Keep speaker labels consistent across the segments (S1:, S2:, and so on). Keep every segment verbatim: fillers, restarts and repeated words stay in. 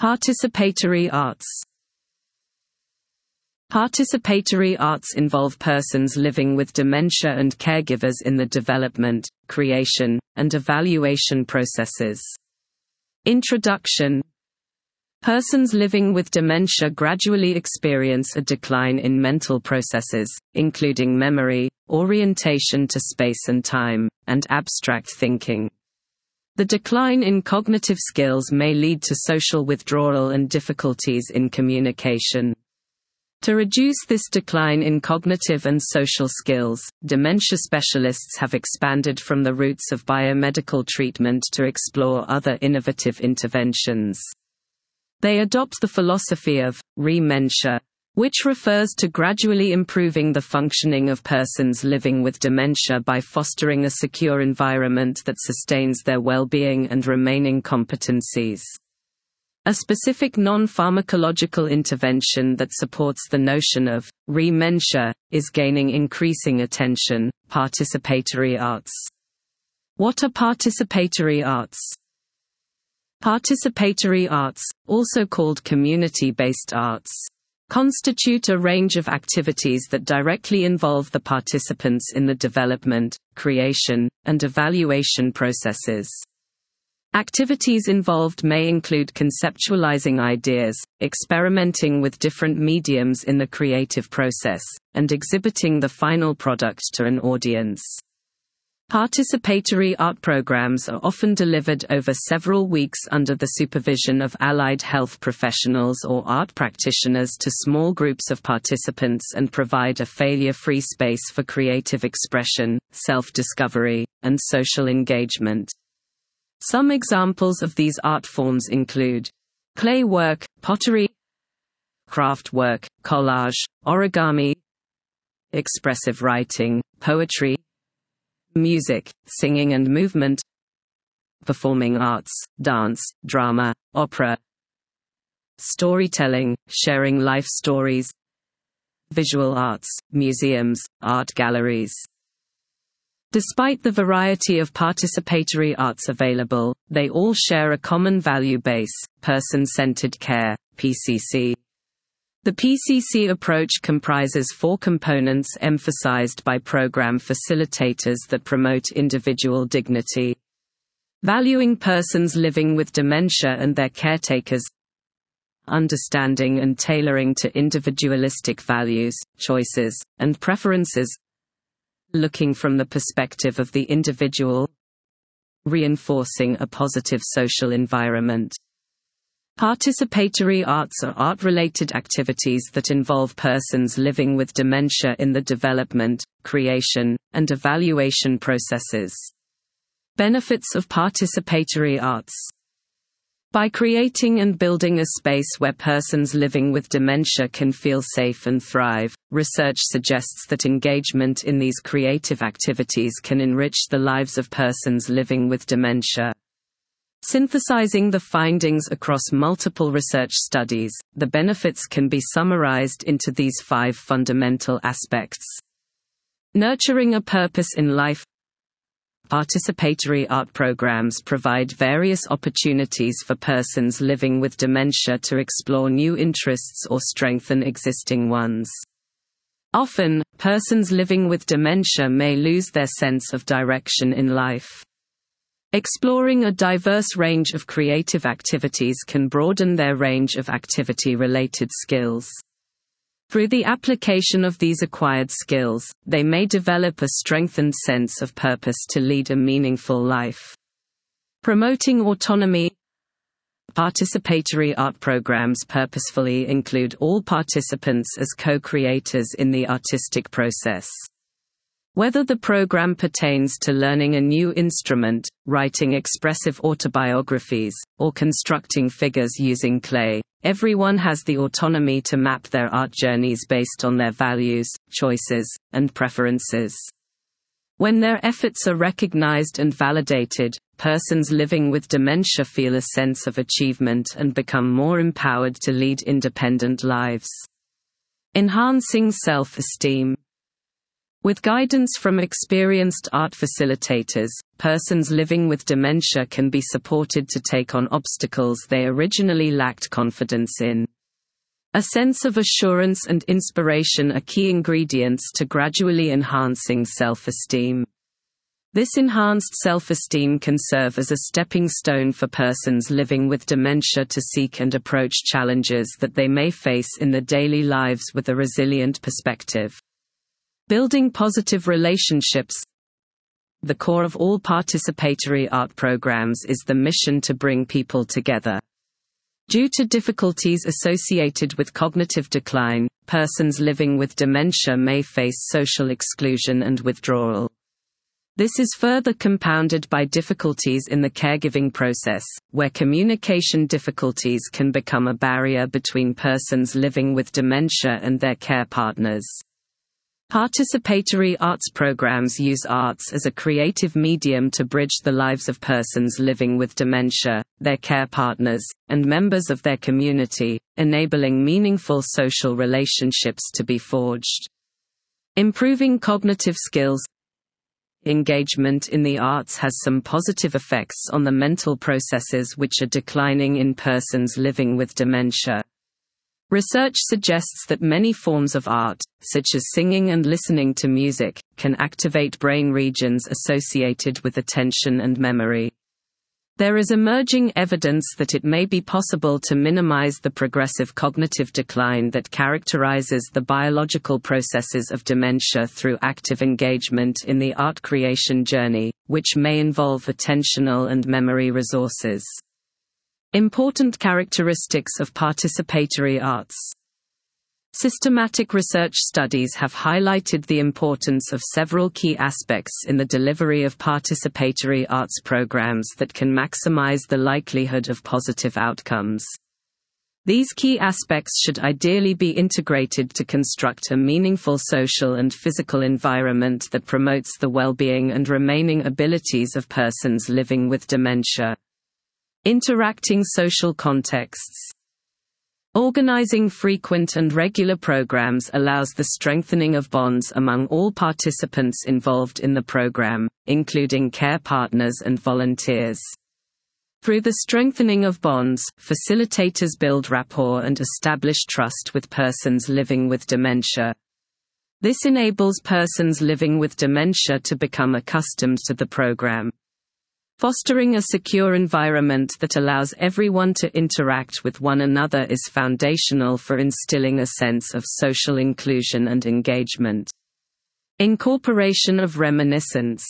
S1: Participatory arts. Participatory arts involve persons living with dementia and caregivers in the development, creation, and evaluation processes. Introduction. Persons living with dementia gradually experience a decline in mental processes, including memory, orientation to space and time, and abstract thinking. The decline in cognitive skills may lead to social withdrawal and difficulties in communication. To reduce this decline in cognitive and social skills, dementia specialists have expanded from the roots of biomedical treatment to explore other innovative interventions. They adopt the philosophy of re-mentia, which refers to gradually improving the functioning of persons living with dementia by fostering a secure environment that sustains their well-being and remaining competencies. A specific non-pharmacological intervention that supports the notion of re-mentia is gaining increasing attention: participatory arts. What are participatory arts? Participatory arts, also called community-based arts, constitute a range of activities that directly involve the participants in the development, creation, and evaluation processes. Activities involved may include conceptualizing ideas, experimenting with different mediums in the creative process, and exhibiting the final product to an audience. Participatory art programs are often delivered over several weeks under the supervision of allied health professionals or art practitioners to small groups of participants and provide a failure-free space for creative expression, self-discovery, and social engagement. Some examples of these art forms include clay work, pottery, craft work, collage, origami, expressive writing, poetry, music, singing and movement, performing arts, dance, drama, opera, storytelling, sharing life stories, visual arts, museums, art galleries. Despite the variety of participatory arts available, they all share a common value base: person-centered care, P C C. The P C C approach comprises four components emphasized by program facilitators that promote individual dignity. Valuing persons living with dementia and their caretakers, understanding and tailoring to individualistic values, choices, and preferences, looking from the perspective of the individual, reinforcing a positive social environment. Participatory arts are art-related activities that involve persons living with dementia in the development, creation, and evaluation processes. Benefits of participatory arts. By creating and building a space where persons living with dementia can feel safe and thrive, research suggests that engagement in these creative activities can enrich the lives of persons living with dementia. Synthesizing the findings across multiple research studies, the benefits can be summarized into these five fundamental aspects. Nurturing a purpose in life. Participatory art programs provide various opportunities for persons living with dementia to explore new interests or strengthen existing ones. Often, persons living with dementia may lose their sense of direction in life. Exploring a diverse range of creative activities can broaden their range of activity-related skills. Through the application of these acquired skills, they may develop a strengthened sense of purpose to lead a meaningful life. Promoting autonomy. Participatory art programs purposefully include all participants as co-creators in the artistic process. Whether the program pertains to learning a new instrument, writing expressive autobiographies, or constructing figures using clay, everyone has the autonomy to map their art journeys based on their values, choices, and preferences. When their efforts are recognized and validated, persons living with dementia feel a sense of achievement and become more empowered to lead independent lives. Enhancing self-esteem. With guidance from experienced art facilitators, persons living with dementia can be supported to take on obstacles they originally lacked confidence in. A sense of assurance and inspiration are key ingredients to gradually enhancing self-esteem. This enhanced self-esteem can serve as a stepping stone for persons living with dementia to seek and approach challenges that they may face in their daily lives with a resilient perspective. Building positive relationships. The core of all participatory art programs is the mission to bring people together. Due to difficulties associated with cognitive decline, persons living with dementia may face social exclusion and withdrawal. This is further compounded by difficulties in the caregiving process, where communication difficulties can become a barrier between persons living with dementia and their care partners. Participatory arts programs use arts as a creative medium to bridge the lives of persons living with dementia, their care partners, and members of their community, enabling meaningful social relationships to be forged. Improving cognitive skills. Engagement in the arts has some positive effects on the mental processes which are declining in persons living with dementia. Research suggests that many forms of art, such as singing and listening to music, can activate brain regions associated with attention and memory. There is emerging evidence that it may be possible to minimize the progressive cognitive decline that characterizes the biological processes of dementia through active engagement in the art creation journey, which may involve attentional and memory resources. Important characteristics of participatory arts. Systematic research studies have highlighted the importance of several key aspects in the delivery of participatory arts programs that can maximize the likelihood of positive outcomes. These key aspects should ideally be integrated to construct a meaningful social and physical environment that promotes the well-being and remaining abilities of persons living with dementia. Interacting social contexts. Organizing frequent and regular programs allows the strengthening of bonds among all participants involved in the program, including care partners and volunteers. Through the strengthening of bonds, facilitators build rapport and establish trust with persons living with dementia. This enables persons living with dementia to become accustomed to the program. Fostering a secure environment that allows everyone to interact with one another is foundational for instilling a sense of social inclusion and engagement. Incorporation of reminiscence.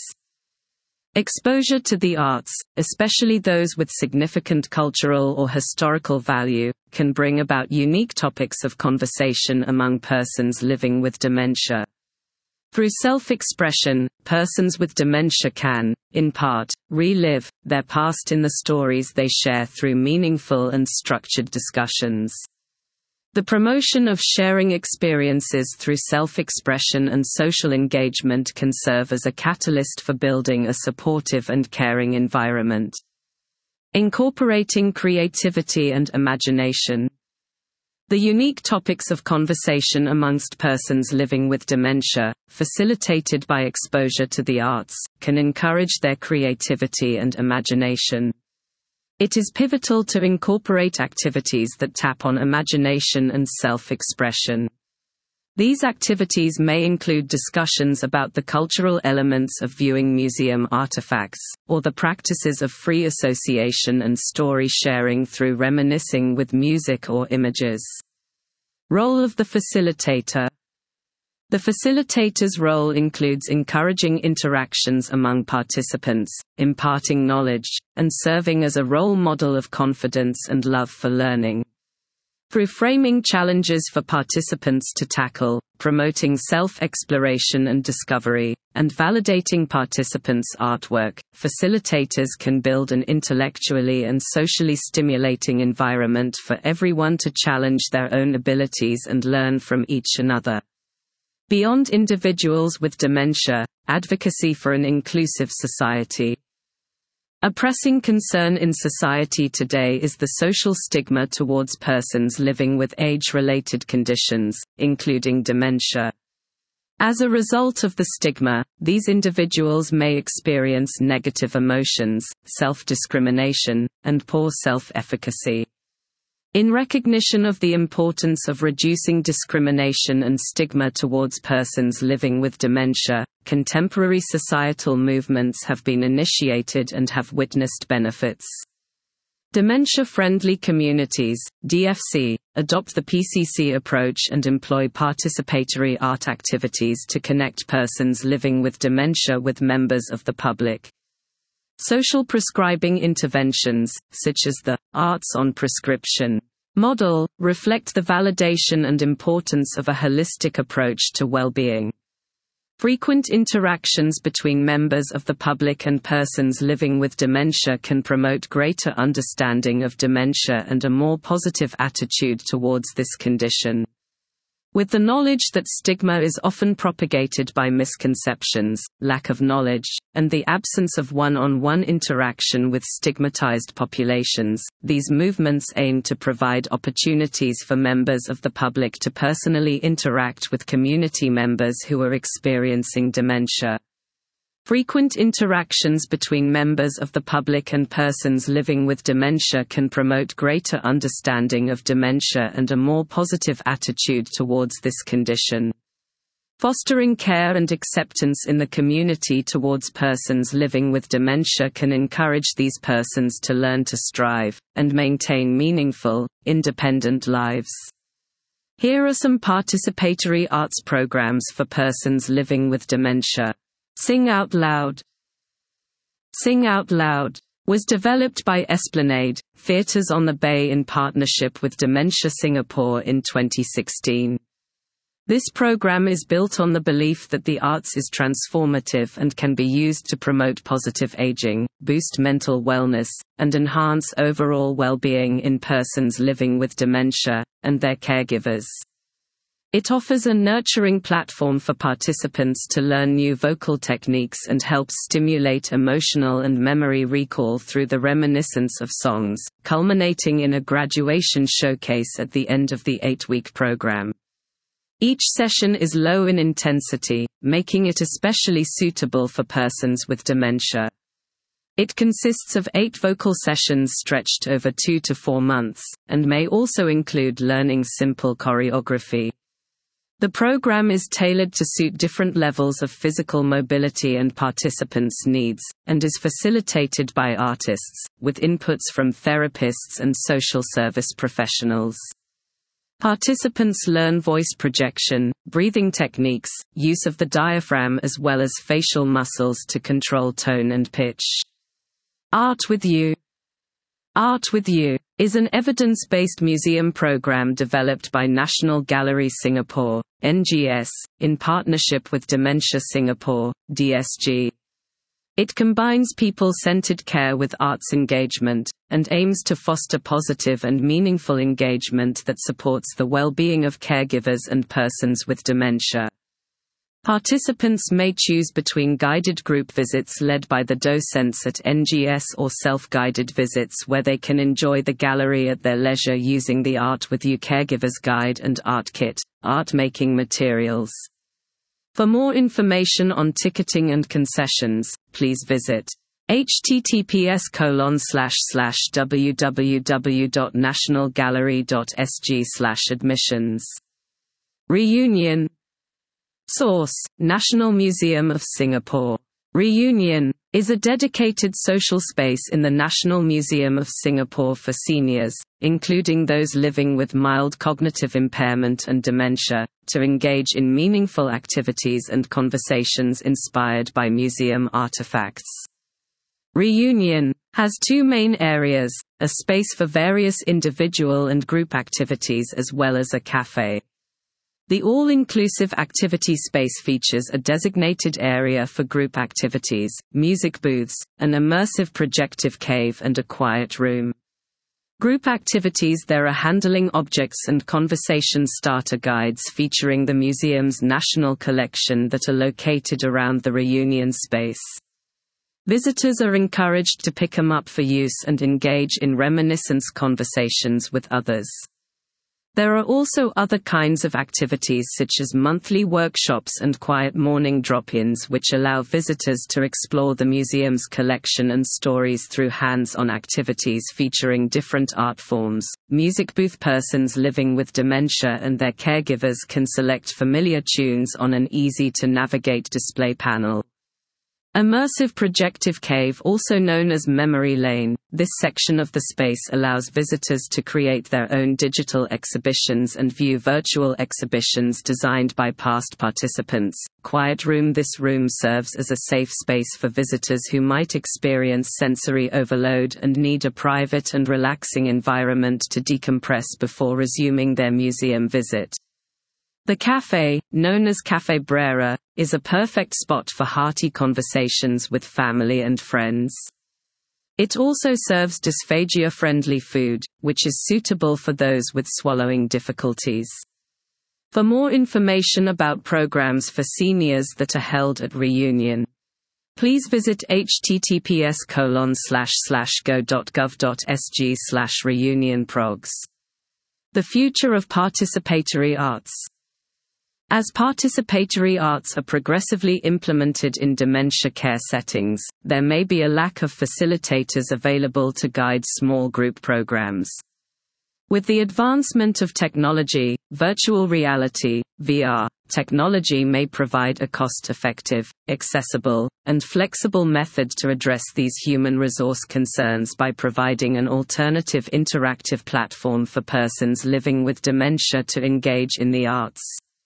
S1: Exposure to the arts, especially those with significant cultural or historical value, can bring about unique topics of conversation among persons living with dementia. Through self-expression, persons with dementia can, in part, relive their past in the stories they share through meaningful and structured discussions. The promotion of sharing experiences through self-expression and social engagement can serve as a catalyst for building a supportive and caring environment. Incorporating creativity and imagination. The unique topics of conversation amongst persons living with dementia, facilitated by exposure to the arts, can encourage their creativity and imagination. It is pivotal to incorporate activities that tap on imagination and self-expression. These activities may include discussions about the cultural elements of viewing museum artifacts, or the practices of free association and story sharing through reminiscing with music or images. Role of the facilitator. The facilitator's role includes encouraging interactions among participants, imparting knowledge, and serving as a role model of confidence and love for learning. Through framing challenges for participants to tackle, promoting self-exploration and discovery, and validating participants' artwork, facilitators can build an intellectually and socially stimulating environment for everyone to challenge their own abilities and learn from each another. Beyond individuals with dementia, advocacy for an inclusive society. A pressing concern in society today is the social stigma towards persons living with age-related conditions, including dementia. As a result of the stigma, these individuals may experience negative emotions, self-discrimination, and poor self-efficacy. In recognition of the importance of reducing discrimination and stigma towards persons living with dementia, contemporary societal movements have been initiated and have witnessed benefits. Dementia-friendly communities, D F C, adopt the P C C approach and employ participatory art activities to connect persons living with dementia with members of the public. Social prescribing interventions, such as the Arts on Prescription model, reflect the validation and importance of a holistic approach to well-being. Frequent interactions between members of the public and persons living with dementia can promote greater understanding of dementia and a more positive attitude towards this condition. With the knowledge that stigma is often propagated by misconceptions, lack of knowledge, and the absence of one-on-one interaction with stigmatized populations, these movements aim to provide opportunities for members of the public to personally interact with community members who are experiencing dementia. Frequent interactions between members of the public and persons living with dementia can promote greater understanding of dementia and a more positive attitude towards this condition. Fostering care and acceptance in the community towards persons living with dementia can encourage these persons to learn to strive and maintain meaningful, independent lives. Here are some participatory arts programs for persons living with dementia. Sing Out Loud. Sing Out Loud was developed by Esplanade Theatres on the Bay in partnership with Dementia Singapore in twenty sixteen. This program is built on the belief that the arts is transformative and can be used to promote positive aging, boost mental wellness, and enhance overall well-being in persons living with dementia and their caregivers. It offers a nurturing platform for participants to learn new vocal techniques and helps stimulate emotional and memory recall through the reminiscence of songs, culminating in a graduation showcase at the end of the eight-week program. Each session is low in intensity, making it especially suitable for persons with dementia. It consists of eight vocal sessions stretched over two to four months, and may also include learning simple choreography. The program is tailored to suit different levels of physical mobility and participants' needs, and is facilitated by artists, with inputs from therapists and social service professionals. Participants learn voice projection, breathing techniques, use of the diaphragm as well as facial muscles to control tone and pitch. Art with You. Art with You is an evidence-based museum program developed by National Gallery Singapore, N G S, in partnership with Dementia Singapore, D S G. It combines people-centered care with arts engagement, and aims to foster positive and meaningful engagement that supports the well-being of caregivers and persons with dementia. Participants may choose between guided group visits led by the docents at N G S or self-guided visits where they can enjoy the gallery at their leisure using the Art with You Caregivers Guide and Art Kit, art-making materials. For more information on ticketing and concessions, please visit https colon slash slash www dot national gallery dot s g slash admissions. Reunion. Source: National Museum of Singapore. Reunion is a dedicated social space in the National Museum of Singapore for seniors, including those living with mild cognitive impairment and dementia, to engage in meaningful activities and conversations inspired by museum artifacts. Reunion has two main areas, a space for various individual and group activities as well as a café. The all-inclusive activity space features a designated area for group activities, music booths, an immersive projective cave and a quiet room. Group activities: there are handling objects and conversation starter guides featuring the museum's national collection that are located around the reunion space. Visitors are encouraged to pick them up for use and engage in reminiscence conversations with others. There are also other kinds of activities such as monthly workshops and quiet morning drop-ins which allow visitors to explore the museum's collection and stories through hands-on activities featuring different art forms. Music booth persons living with dementia and their caregivers can select familiar tunes on an easy-to-navigate display panel. Immersive Projective Cave, also known as Memory Lane, this section of the space allows visitors to create their own digital exhibitions and view virtual exhibitions designed by past participants. Quiet Room. This room serves as a safe space for visitors who might experience sensory overload and need a private and relaxing environment to decompress before resuming their museum visit. The café, known as Café Brera, is a perfect spot for hearty conversations with family and friends. It also serves dysphagia-friendly food, which is suitable for those with swallowing difficulties. For more information about programs for seniors that are held at Reunion, please visit h t t p s colon slash slash go dot gov dot s g slash reunion progs. The future of participatory arts. As participatory arts are progressively implemented in dementia care settings, there may be a lack of facilitators available to guide small group programs. With the advancement of technology, virtual reality, V R, technology may provide a cost-effective, accessible, and flexible method to address these human resource concerns by providing an alternative interactive platform for persons living with dementia to engage in the arts.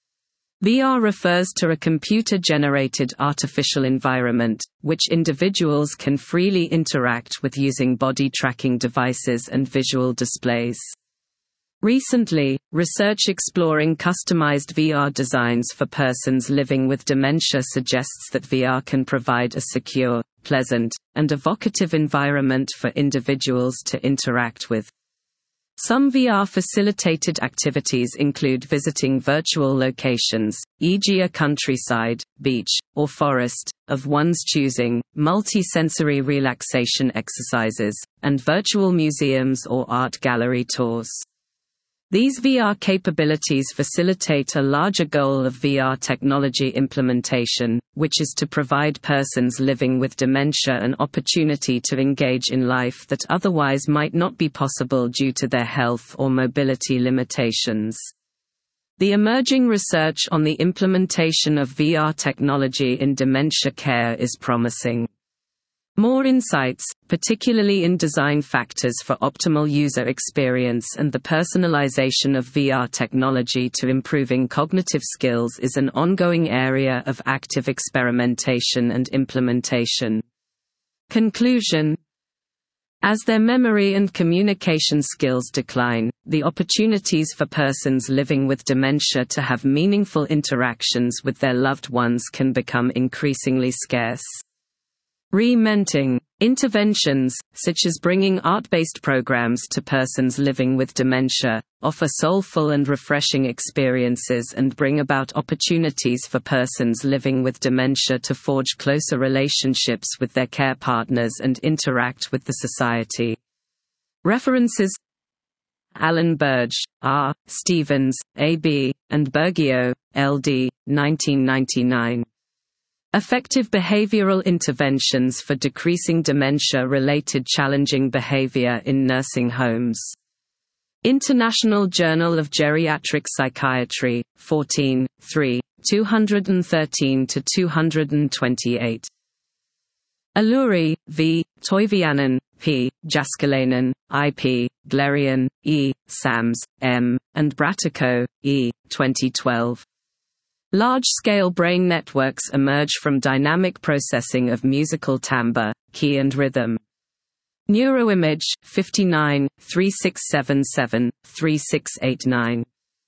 S1: V R refers to a computer-generated artificial environment, which individuals can freely interact with using body-tracking devices and visual displays. Recently, research exploring customized V R designs for persons living with dementia suggests that V R can provide a secure, pleasant, and evocative environment for individuals to interact with. Some V R-facilitated activities include visiting virtual locations, for example a countryside, beach, or forest, of one's choosing, multi-sensory relaxation exercises, and virtual museums or art gallery tours. These V R capabilities facilitate a larger goal of V R technology implementation, which is to provide persons living with dementia an opportunity to engage in life that otherwise might not be possible due to their health or mobility limitations. The emerging research on the implementation of V R technology in dementia care is promising. More insights, particularly in design factors for optimal user experience and the personalization of V R technology to improving cognitive skills, is an ongoing area of active experimentation and implementation. Conclusion: as their memory and communication skills decline, the opportunities for persons living with dementia to have meaningful interactions with their loved ones can become increasingly scarce. Re-mentoring interventions, such as bringing art-based programs to persons living with dementia, offer soulful and refreshing experiences and bring about opportunities for persons living with dementia to forge closer relationships with their care partners and interact with the society. References: Alan Burge, R. Stevens, A B, and Bergio, L D, nineteen ninety-nine. Effective Behavioral Interventions for Decreasing Dementia-Related Challenging Behavior in Nursing Homes. International Journal of Geriatric Psychiatry, fourteen, three, two thirteen to two twenty-eight. Alluri, V. Toiviainen, P. Jaskalainen, I P. Glerian, E. Sams, M. and Bratico, E. twenty twelve. Large-scale brain networks emerge from dynamic processing of musical timbre, key and rhythm. Neuroimage, fifty-nine, three six seven seven, three six eight nine.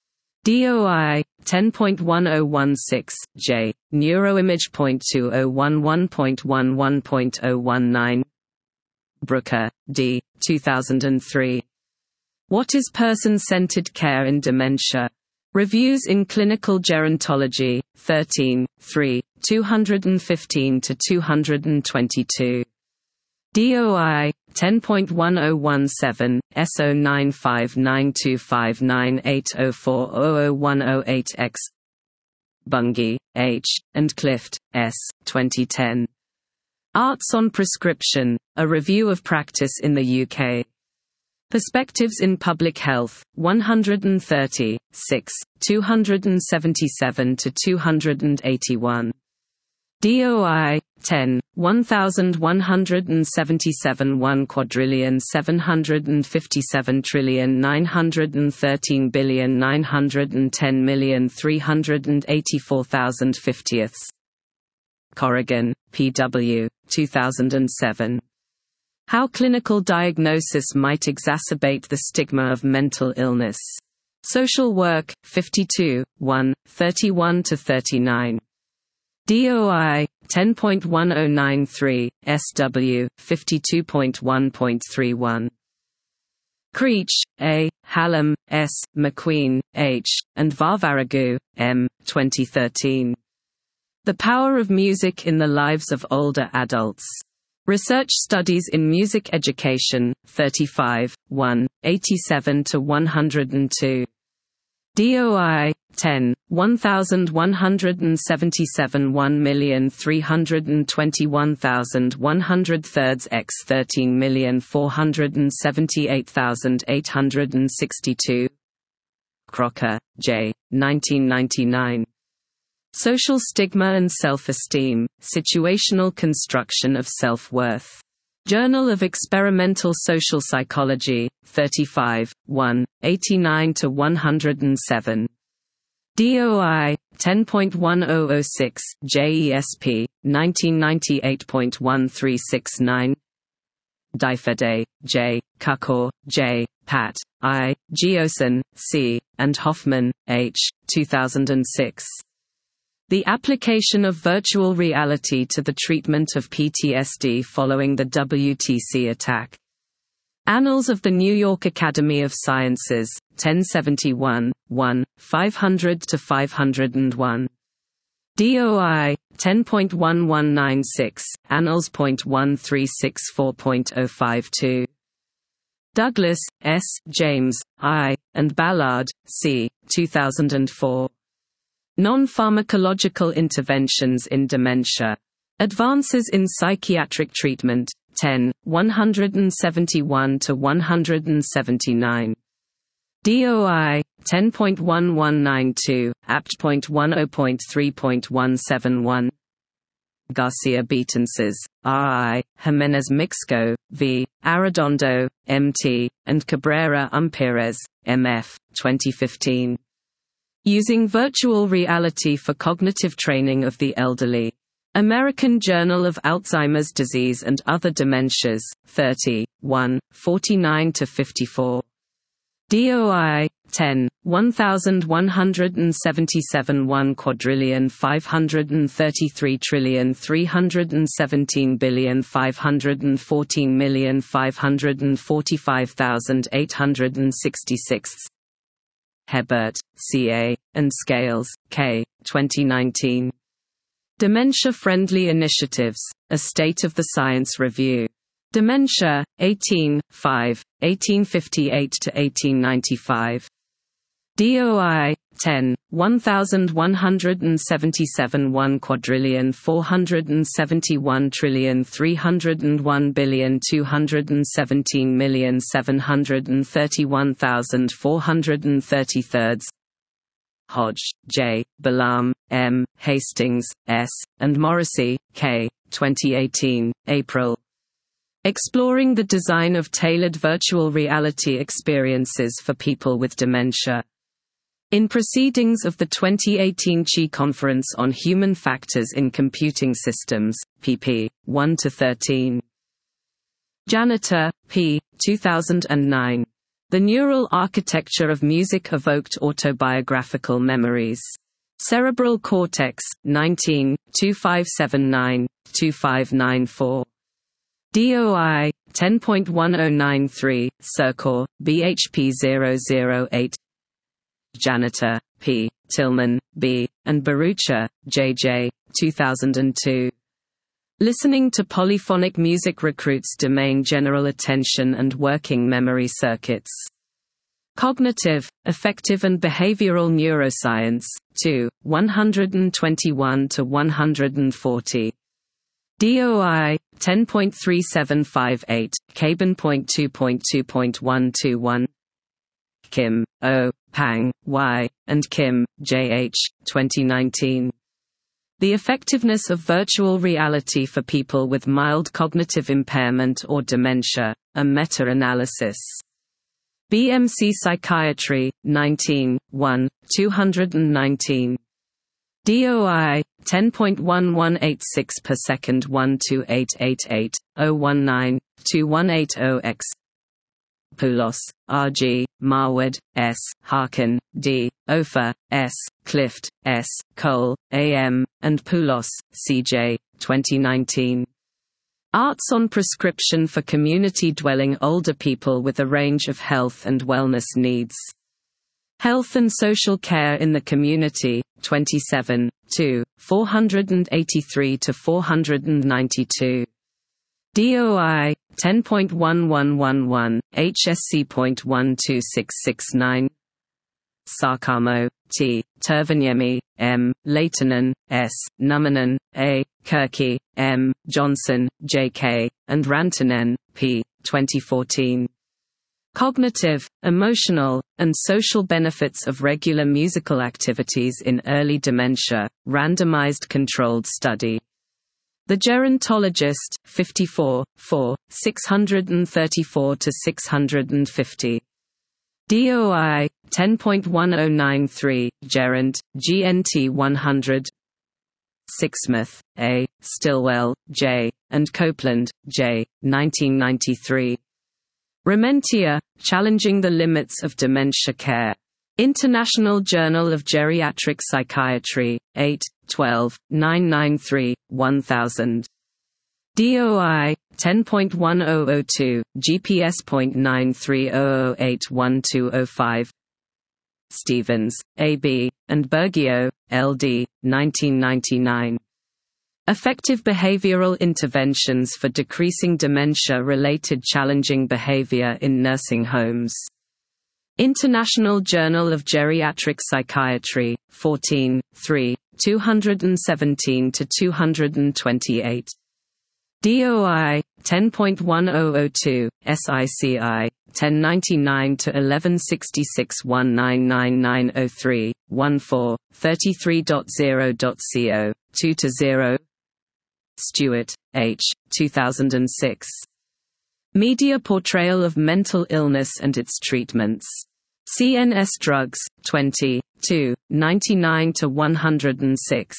S1: D O I, ten point one zero one six, J, Neuroimage point two zero one one point one one point zero one nine. Brooker, D, two thousand three. What is Person-Centered Care in Dementia? Reviews in Clinical Gerontology, thirteen, three, two fifteen to two twenty-two. D O I, ten point one zero one seven, S zero nine five nine two five nine eight zero four zero zero one zero eight X. Bungey, H., and Clift, S., twenty ten. Arts on Prescription, A Review of Practice in the U K. Perspectives in Public Health, one thirty, six, two seventy-seven to two eighty-one. D O I, ten, one one seventy-seven one quadrillion seven hundred fifty-seven trillion nine hundred thirteen billion nine hundred ten million three hundred eighty-four thousand fiftieths. Corrigan, P W, two thousand seven. How Clinical Diagnosis Might Exacerbate the Stigma of Mental Illness. Social Work, fifty-two, one, thirty-one to thirty-nine. D O I, ten point one zero nine three, S W, fifty-two point one point three one. Creech, A., Hallam, S., McQueen, H., and Varvaragu, M., twenty thirteen. The Power of Music in the Lives of Older Adults. Research Studies in Music Education, thirty-five, one, eighty-seven to one hundred two. D O I, ten, one one seventy-seven one million three hundred twenty-one thousand one hundred thirds X thirteen million four hundred seventy-eight thousand eight hundred sixty-two. Crocker, J., nineteen ninety-nine. Social Stigma and Self-Esteem, Situational Construction of Self-Worth. Journal of Experimental Social Psychology, thirty-five, one, eighty-nine to one hundred seven. D O I, ten point one zero zero six, J E S P, nineteen ninety-eight point one three six nine. Dyfede, J., Kukor, J., Pat, I., Geoson, C., and Hoffman, H., two thousand six. The Application of Virtual Reality to the Treatment of P T S D Following the W T C Attack. Annals of the New York Academy of Sciences, ten seventy-one, one, five hundred to five hundred one. D O I, ten point one one nine six, Annals point one three six four point zero five two. Douglas, S., James, I., and Ballard, C., two thousand four. Non-Pharmacological Interventions in Dementia. Advances in Psychiatric Treatment, ten, one seventy-one to one seventy-nine. D O I, ten point one one nine two, A P T point ten point three point one seven one. Garcia Betances, R I, Jimenez Mixco, V., Arredondo, M T, and Cabrera Umpires, M F, twenty fifteen. Using Virtual Reality for Cognitive Training of the Elderly. American Journal of Alzheimer's Disease and Other Dementias, thirty, one, forty-nine to fifty-four. D O I, ten, one one seventy-seven one quadrillion five hundred thirty-three trillion three hundred seventeen billion five hundred fourteen million five hundred forty-five thousand eight hundred sixty-six. Hebert, C A, and Scales, K., twenty nineteen. Dementia-Friendly Initiatives, A State of the Science Review. Dementia, eighteen, five, eighteen fifty-eight to eighteen ninety-five. D O I, ten, one one seventy-seven one quadrillion four hundred seventy-one trillion three hundred one billion two hundred seventeen million seven hundred thirty-one thousand four hundred thirty thirds. Hodge, J., Balaam, M., Hastings, S., and Morrissey, K., twenty eighteen, April. Exploring the Design of Tailored Virtual Reality Experiences for People with Dementia. In Proceedings of the twenty eighteen C H I Conference on Human Factors in Computing Systems, pp. one to thirteen. Janitor, P. two thousand nine. The Neural Architecture of Music-Evoked Autobiographical Memories. Cerebral Cortex, nineteen, twenty-five seventy-nine, twenty-five ninety-four. D O I, ten point one zero nine three, Circor, B H P zero zero eight. Janitor, P. Tillman, B., and Barucha, J J, two thousand two. Listening to polyphonic music recruits domain general attention and working memory circuits. Cognitive, affective and behavioral neuroscience, two, one twenty-one to one forty. D O I, ten point three seven five eight, Cabin point two point two point one two one. Kim, O, Pang, Y, and Kim, J H, twenty nineteen. The Effectiveness of Virtual Reality for People with Mild Cognitive Impairment or Dementia, a Meta-Analysis. B M C Psychiatry, nineteen, one, two nineteen. D O I, ten point one one eight six per second one two eight eight eight, zero one nine, two one eight zero X. Poulos, R G, Marwood, S, Harkin, D, Ofer, S, Clift, S, Cole, A M, and Poulos, C J, twenty nineteen. Arts on Prescription for Community-Dwelling Older People with a Range of Health and Wellness Needs. Health and Social Care in the Community, twenty-seven, two, four eighty-three to four ninety-two. D O I, ten point one one one one, H S C point one two six six nine. Sarkamo, T, Tervaniemi, M, Leitonen, S, Numminen, A, Kirky, M, Johnson, J K, and Rantanen, P, twenty fourteen. Cognitive, Emotional, and Social Benefits of Regular Musical Activities in Early Dementia, Randomized Controlled Study. The Gerontologist, fifty-four, four, six thirty-four to six fifty. D O I, ten point one zero nine three, Geront, G N T one hundred. Sixsmith, A, Stilwell, J, and Copeland, J, nineteen ninety-three. Rementia, Challenging the Limits of Dementia Care. International Journal of Geriatric Psychiatry, eight, twelve, nine ninety-three, one thousand. D O I, ten point one zero zero two, G P S point nine three zero zero eight one two zero five. Stevens, A B, and Bergio, L D, nineteen ninety-nine. Effective Behavioral Interventions for Decreasing Dementia-Related Challenging Behavior in Nursing Homes. International Journal of Geriatric Psychiatry, fourteen, three, two seventeen to two twenty-eight. D O I, ten point one zero zero two, S I C I, ten ninety-nine to eleven sixty-six one nine nine nine zero three, one four, thirty-three point zero point co, two to zero. Stewart, H, two thousand six. Media Portrayal of Mental Illness and Its Treatments. C N S Drugs, twenty, two, ninety-nine to one oh six.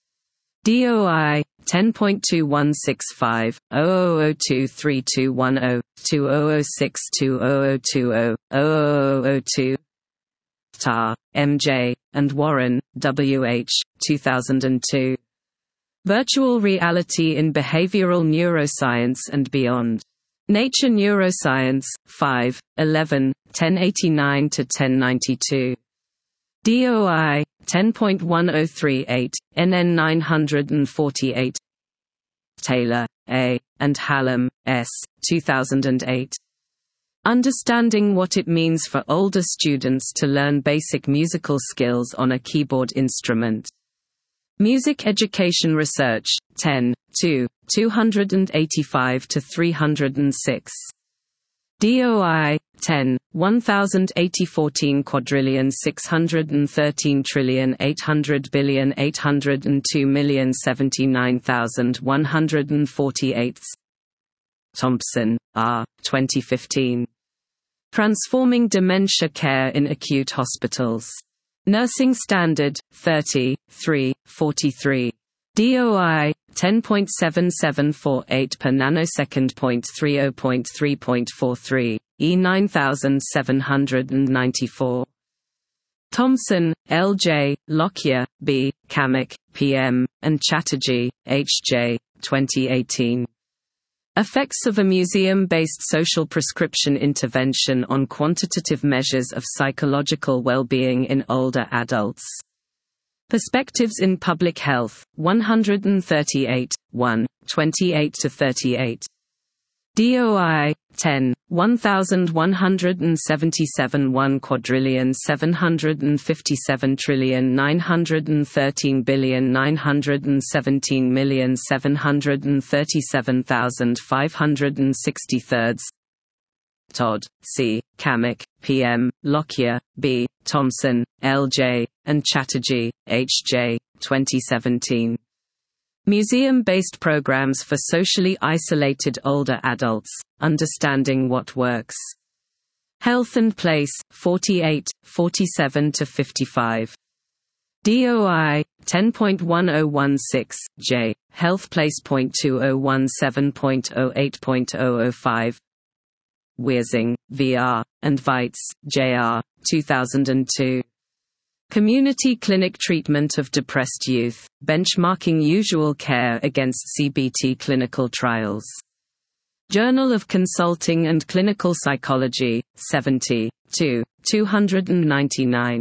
S1: D O I, ten point two one six five, zero zero zero two three two one zero, two zero zero six two zero zero two zero, zero zero zero two. Tarr, M J, and Warren, W H, two thousand two. Virtual Reality in Behavioral Neuroscience and Beyond. Nature Neuroscience, five, eleven, ten eighty-nine to ten ninety-two. D O I, ten point one zero three eight, N N nine forty-eight. Taylor, A., and Hallam, S., two thousand eight. Understanding What It Means for Older Students to Learn Basic Musical Skills on a Keyboard Instrument. Music Education Research, ten, two, two eighty-five to three oh six. D O I, ten, one thousand eighty fourteen quadrillion six hundred thirteen trillion eight hundred billion eight hundred two million seventy-nine thousand one hundred forty-eight. Thompson, R., twenty fifteen. Transforming Dementia Care in Acute Hospitals. Nursing Standard, thirty, three, forty-three. D O I, ten point seven seven four eight per nanosecond point three zero point three point four three, E nine seven nine four. Thompson, L J, Lockyer, B, Kamek, P M, and Chatterjee, H J, twenty eighteen. Effects of a Museum-Based Social Prescription Intervention on Quantitative Measures of Psychological Well-Being in Older Adults. Perspectives in Public Health, one thirty-eight, one, twenty-eight to thirty-eight. D O I, ten, one thousand one hundred seventy-seven one quadrillion seven hundred fifty-seven trillion nine hundred thirteen billion nine hundred seventeen million seven hundred thirty-seven thousand five hundred sixty thirds. Todd, C., Kamek, P M, Lockyer, B., Thompson, L J, and Chatterjee, H J, twenty seventeen. Museum-based programs for socially isolated older adults, Understanding What Works. Health and Place, forty-eight, forty-seven to fifty-five. D O I, ten point one oh one six, J, Health Place point two oh one seven point oh eight point oh oh five. Wiersing, V R, and Weitz, J R, two thousand two. Community Clinic Treatment of Depressed Youth, Benchmarking Usual Care Against C B T Clinical Trials. Journal of Consulting and Clinical Psychology, seventy, two, two ninety-nine.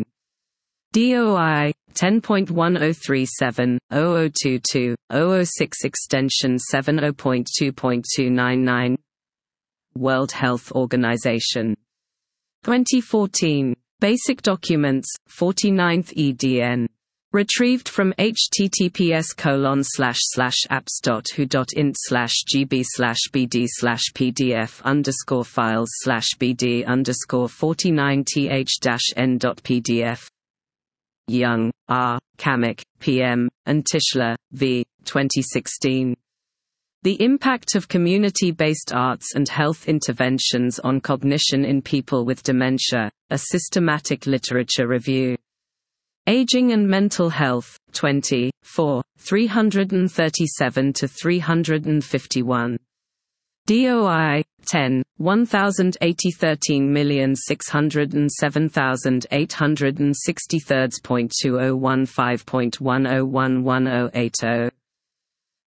S1: D O I, ten point one oh three seven, oh oh two two, oh oh six extension seventy point two point two nine nine. World Health Organization. twenty fourteen. Basic Documents, forty-ninth E D N. Retrieved from https colon slash slash apps dot who dot int slash gb slash bd slash pdf underscore files slash bd underscore forty-nine th dash n dot pdf. Young, R., Kamek, P M, and Tischler, V., twenty sixteen. The Impact of Community-Based Arts and Health Interventions on Cognition in People with Dementia, a Systematic Literature Review. Aging and Mental Health, twenty, four, three thirty-seven to three fifty-one. D O I, ten, one thousand eighty thirteen million six hundred seven thousand eight hundred sixty-three point two oh one five point one oh one one oh eight oh.